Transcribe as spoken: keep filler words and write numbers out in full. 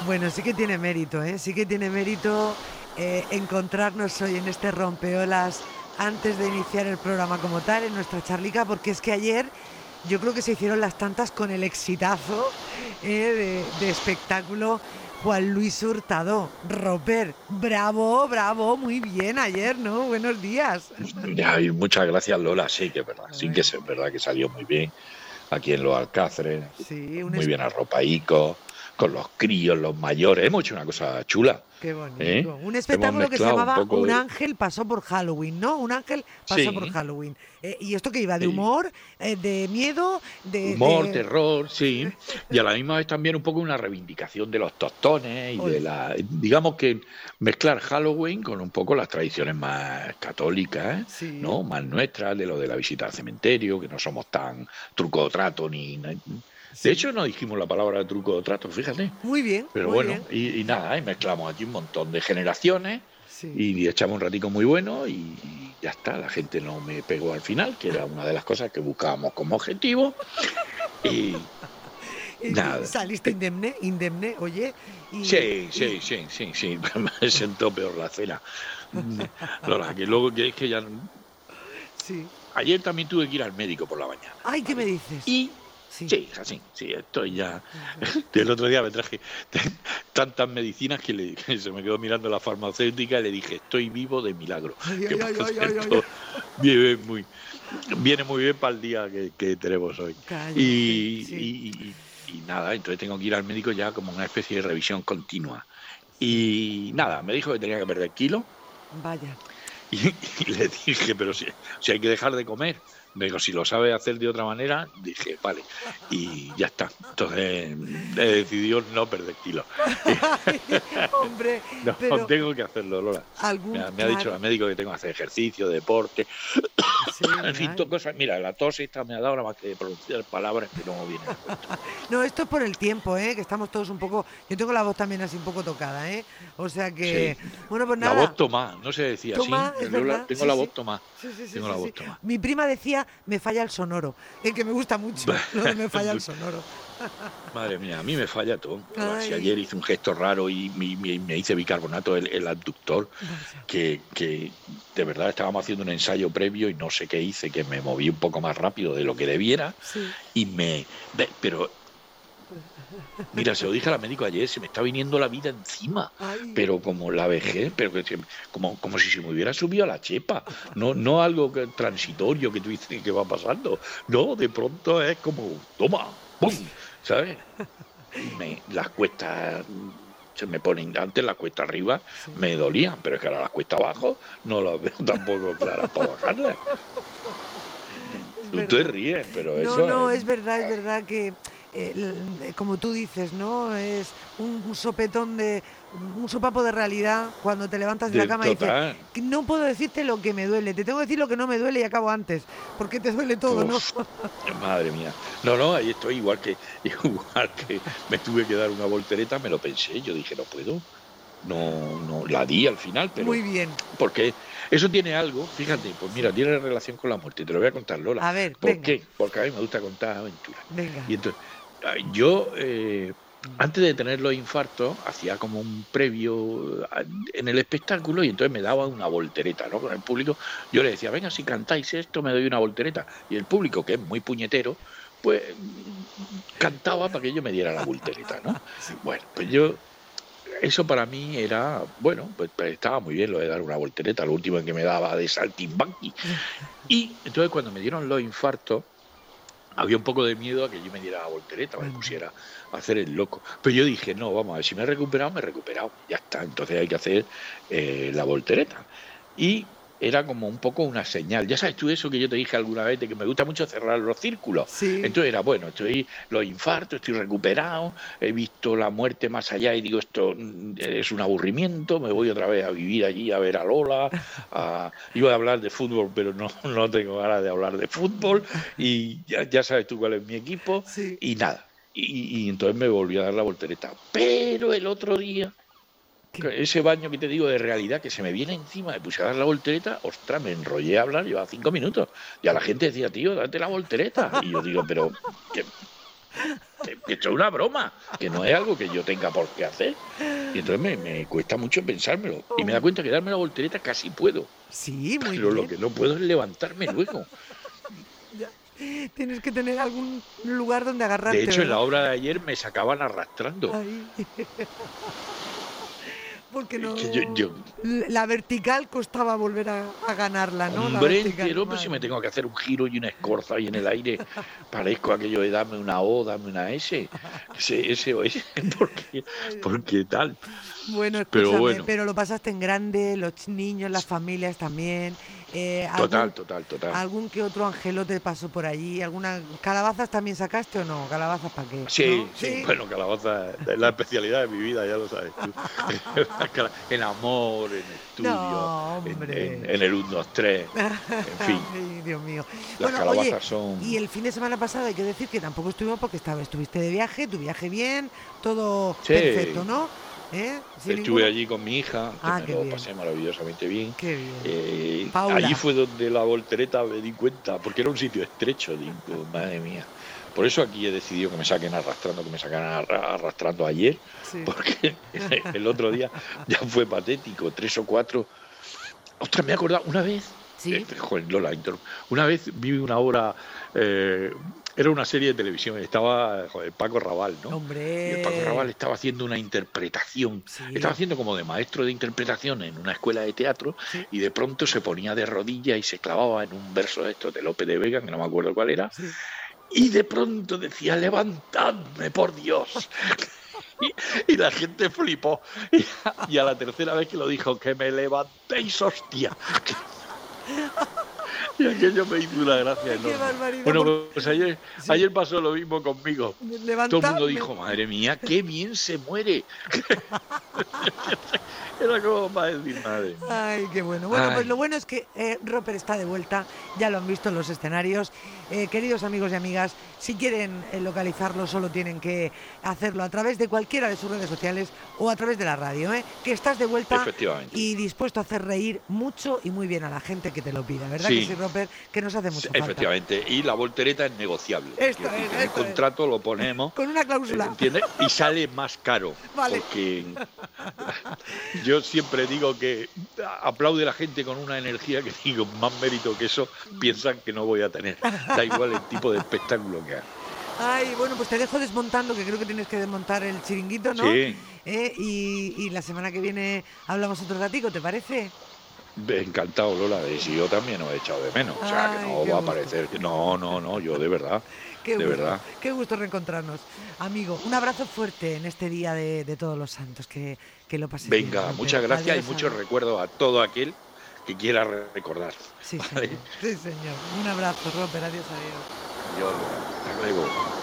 Bueno, sí que tiene mérito, ¿eh? Sí que tiene mérito eh, encontrarnos hoy en este rompeolas antes de iniciar el programa como tal, en nuestra charlica, porque es que ayer yo creo que se hicieron las tantas con el exitazo eh, de, de espectáculo Juan Luis Hurtado. Roper, bravo, bravo, muy bien ayer, ¿no? Buenos días. Ya, y muchas gracias, Lola. Sí, que es verdad, sí que Ay, es verdad que salió muy bien aquí en los Alcáceres, sí, un muy es- bien arropaico, con los críos, los mayores. Hemos hecho una cosa chula, qué ¿eh? bonito. Un Hemos espectáculo que se mezclado un llamaba poco Un de... ángel pasó por Halloween, ¿no? Un ángel pasó por Sí, Halloween. Eh, ¿y esto que iba? ¿De sí. humor? Eh, ¿de miedo? ¿De, Humor, de... terror, sí. Y a la misma vez también un poco una reivindicación de los tostones y de Ole. la... Digamos que mezclar Halloween con un poco las tradiciones más católicas, ¿eh? Sí, ¿No? Más nuestras, de lo de la visita al cementerio, que no somos tan truco o trato ni... De sí. hecho, no dijimos la palabra truco o trato, fíjate. Muy bien, Pero muy bueno, bien. y, y nada, y mezclamos aquí un montón de generaciones Sí. y echamos un ratico muy bueno y, y ya está. La gente no me pegó al final, que era una de las cosas que buscábamos como objetivo. Y Y- y nada. saliste Eh, indemne, indemne, oye. Y, Sí, y- sí, sí, sí, sí. Me sentó peor la cena. Lola, que luego que es que ya. sí. Ayer también tuve que ir al médico por la mañana, Ay, ¿qué me ¿vale? dices? Y Sí. sí, es así, sí, estoy ya. El otro día me traje tantas medicinas que, le, que se me quedó mirando la farmacéutica y le dije, estoy vivo de milagro. Ay, Que ay, por ay, ay, ay, ay, ay. cierto, viene muy, viene muy bien para el día que, que tenemos hoy. Cállate, Y, sí, y, y nada, entonces tengo que ir al médico ya como una especie de revisión continua. sí. Y nada, me dijo que tenía que perder kilos. Vaya. Y, y le dije, pero si, si hay que dejar de comer. Me digo, si lo sabe hacer de otra manera, dije, vale. Y ya está. Entonces he decidido no perder kilos. Ay, hombre, No, pero tengo que hacerlo, Lola. Me algún, ha, me ha dicho claro, la médico que tengo que hacer ejercicio, deporte, sí, en fin, ay. todo cosas. Mira, la tos esta me ha dado nada más que pronunciar palabras que no vienen a cuento. No, esto es por el tiempo, ¿eh? Que estamos todos un poco... Yo tengo la voz también así un poco tocada, ¿eh? O sea que... Sí. Bueno, pues La voz nada, tomá, no se decía así. toma, es Lola, verdad, tengo sí, la sí. voz tomá. Sí, sí, sí, Tengo sí, la sí. voz tomá. Mi prima decía, me falla el sonoro, el que me gusta mucho, lo de me falla el sonoro. Madre mía, a mí me falla todo. Lola. Si ayer Ay, hice un gesto raro y me, me- me hice bicarbonato el, el abductor, vaya. que, que de verdad estábamos haciendo un ensayo previo y no sé qué hice, que me moví un poco más rápido de lo que debiera Sí. y me... ve, Pero mira, se lo dije a la médico ayer, se me está viniendo la vida encima, Ay, pero como la vejez, pero que se- como, como si se me hubiera subido a la chepa, no, no algo que- transitorio que tú dices que va pasando, no, de pronto es como, toma, ¡pum! ¿Sabes? Y me, las cuestas mm, se me ponen, antes las cuestas arriba sí. me dolían, pero es que ahora las cuestas abajo no las veo tampoco claras para bajarlas. Es Tú te verdad. ríes, pero No, eso no, es... es verdad, es verdad que, eh, l- como tú dices, ¿no? Es un, un sopetón de, un sopapo de realidad cuando te levantas de la De, cama y dices, total. "Que no puedo decirte lo que me duele, te tengo que decir lo que no me duele y acabo antes, porque te duele todo, ¿no? Uf, madre mía. No, no, ahí estoy igual que igual que me tuve que dar una voltereta, me lo pensé, yo dije, no puedo. No, no, la di al final, pero Muy bien. porque eso tiene algo, fíjate, pues mira, Sí. tiene relación con la muerte, te lo voy a contar, Lola. A ver, ¿Por venga, qué? Porque a mí me gusta contar aventuras. venga. Y entonces, ah, yo, eh, antes de tener los infartos, hacía como un previo ah, en el espectáculo y entonces me daba una voltereta, ¿no? Con el público, yo le decía, venga, si cantáis esto, me doy una voltereta. Y el público, que es muy puñetero, pues mm, cantaba para que yo me diera la voltereta, ¿no? Sí. Bueno, pues yo eso para mí era, bueno, pues, pues estaba muy bien lo de dar una voltereta, lo último en que me daba de saltimbanqui. Y entonces cuando me dieron los infartos, había un poco de miedo a que yo me diera la voltereta, me Anda. pusiera a hacer el loco. Pero yo dije, no, vamos a ver, si me he recuperado, me he recuperado. Ya está, entonces hay que hacer eh, la voltereta. Y era como un poco una señal. Ya sabes tú eso que yo te dije alguna vez, de que me gusta mucho cerrar los círculos. Sí, Entonces era, bueno, estoy los infartos, estoy recuperado, he visto la muerte más allá y digo, esto mm, es un aburrimiento, me voy otra vez a vivir allí, a ver a Lola, a... iba a hablar de fútbol, pero no, no tengo ganas de hablar de fútbol, y ya, ya sabes tú cuál es mi equipo, sí. y nada. Y, y entonces me volví a dar la voltereta. Pero el otro día ¿Qué? ese baño que te digo de realidad que se me viene encima, me puse a dar la voltereta, ostras, me enrollé a hablar, llevaba cinco minutos. Y a la gente decía, tío, date la voltereta. Y yo digo, pero, ¿qué, qué- que esto es una broma, que no es algo que yo tenga por qué hacer. Y entonces me, me cuesta mucho pensármelo. Y me da cuenta que darme la voltereta casi puedo. Sí, muy Pero bien. lo que no puedo es levantarme luego. Ya. Tienes que tener algún lugar donde agarrarte. De hecho, en ¿verdad? la obra de ayer me sacaban arrastrando. Ay. Porque no. Que yo- yo- La vertical costaba volver a, a ganarla, ¿no? La Hombre vertical, entero, pues si me madre. tengo que hacer un giro y una escorza ahí en el aire, parezco aquello de dame una O, dame una S, ese, ese o ese, porque, porque tal. Bueno, Pero escúchame, bueno. pero lo pasaste en grande, los niños, las familias también. eh, Total, algún, total, total. algún que otro angelote pasó por allí. ¿Alguna calabazas también sacaste o no? ¿Calabazas para qué? Sí, ¿No? sí, bueno, calabaza es la especialidad de mi vida, ya lo sabes tú. En amor, en estudio, No, en, hombre. en- en el uno, dos, tres, en fin. Ay, Dios mío. Las Bueno, calabazas oye, son... y el fin de semana pasado hay que decir que tampoco estuvimos porque estaba, estuviste de viaje, tu viaje bien, todo Sí. perfecto, ¿no? ¿Eh? Sin Estuve ninguna- allí con mi hija, que Ah, me qué lo bien. pasé maravillosamente bien. Qué bien. Eh, Paula. allí fue donde la voltereta me di cuenta, porque era un sitio estrecho, digo, madre mía. Por eso aquí he decidido que me saquen arrastrando, que me sacaran arra- arrastrando ayer, Sí. porque el otro día ya fue patético, tres o cuatro. Ostras, me he acordado, una vez, Sí. eh, joder, Lola, interrum- una vez vi una obra, eh, era una serie de televisión, estaba joder, Paco Raval, ¿no? Hombre. Y el Paco Raval estaba haciendo una interpretación, Sí. estaba haciendo como de maestro de interpretación en una escuela de teatro, Sí. y de pronto se ponía de rodillas y se clavaba en un verso de estos de Lope de Vega, que no me acuerdo cuál era, Sí. y de pronto decía, levantadme, por Dios. Y, y la gente flipó. Y, y a la tercera vez que lo dijo, que me levantéis, hostia. Y aquello me hizo una gracia Qué enorme. barbaridad, Bueno, por- pues ayer, Sí. ayer pasó lo mismo conmigo. Todo el mundo Levantadme. dijo, madre mía, qué bien se muere. Era como para decir, madre mía. Ay, qué bueno. Bueno, pues Ay. lo bueno es que eh, Roper está de vuelta, ya lo han visto en los escenarios. Eh, queridos amigos y amigas, si quieren eh, localizarlo, solo tienen que hacerlo a través de cualquiera de sus redes sociales o a través de la radio, ¿eh? Que estás de vuelta Efectivamente. y dispuesto a hacer reír mucho y muy bien a la gente que te lo pida, ¿verdad Sí. que sí, Roper? Que nos hace mucho falta. Efectivamente. Y la voltereta es negociable. Esto Quiero decir es, que en el esto es. contrato lo ponemos. Con una cláusula. ¿Entiendes? Y sale más caro. Vale. Porque yo siempre digo que aplaude la gente con una energía que digo, más mérito que eso, piensan que no voy a tener. Da igual el tipo de espectáculo que haga. Ay, bueno, pues te dejo desmontando, que creo que tienes que desmontar el chiringuito, ¿no? Sí. ¿Eh? Y, y la semana que viene hablamos otro ratico, ¿te parece? Encantado, Lola, de si yo también os he echado de menos. O sea, Ay, que no qué va a gusto. parecer que. No, no, no, yo de verdad. Qué de gusto, verdad. qué gusto reencontrarnos. Amigo, un abrazo fuerte en este día de, de Todos los Santos, que, que lo pases bien. Venga, Roper. muchas gracias Adiós, y muchos adiós. recuerdos a todo aquel que quiera recordar. Sí, ¿vale? señor. Sí, señor. Un abrazo, Roper. Adiós, adiós. Yo, hasta luego.